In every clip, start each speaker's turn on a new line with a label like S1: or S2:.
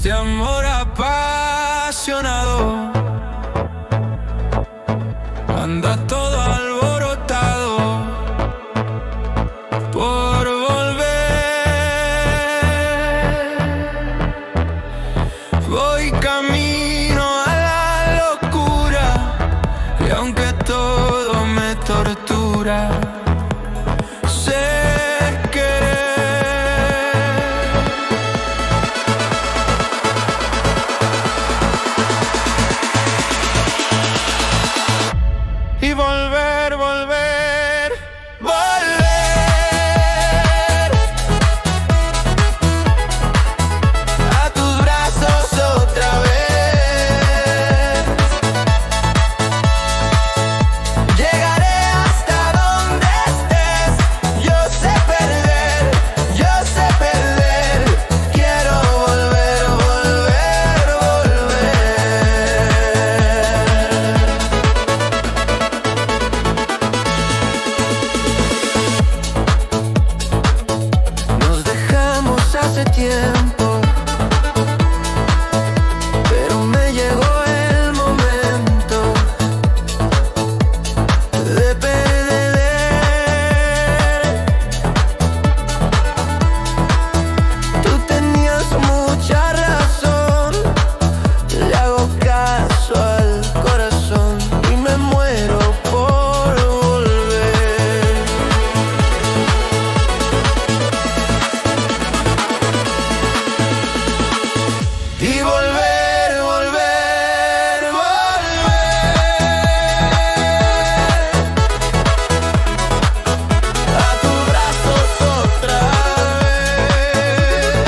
S1: este amor apasionado anda todo alborotado por volver. Voy camino a la locura y aunque todo me tortura, sé y volver, volver, volver a tus brazos otra vez. Llegaré hasta donde estés. Yo sé perder, yo sé perder. Quiero volver, volver, hace tiempo, pero me llegó el momento de perder. Tú tenías mucha razón, le hago caso al corazón y me muero por volver. Y volver, volver, volver a tus brazos otra vez.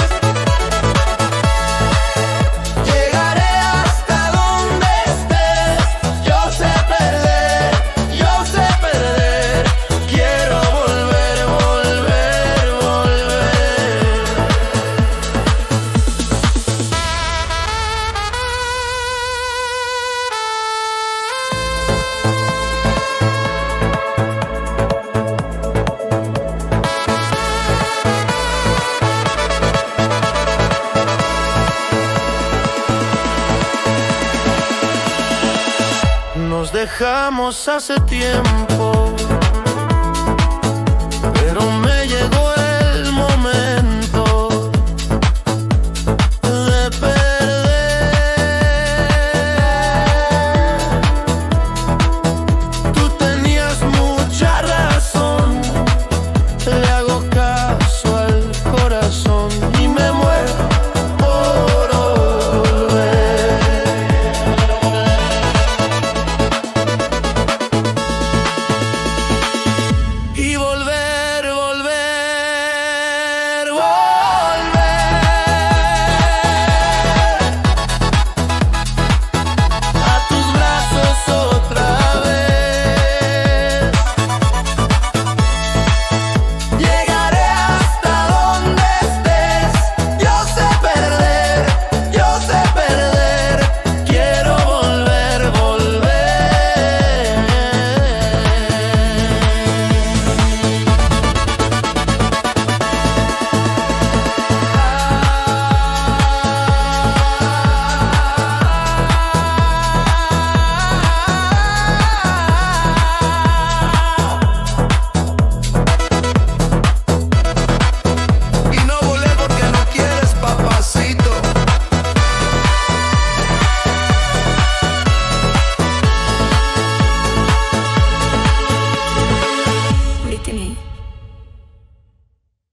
S1: Llegaré hasta donde estés. Yo sé perder, yo sé perder. Quiero volver, volver, volver. Nos dejamos hace tiempo,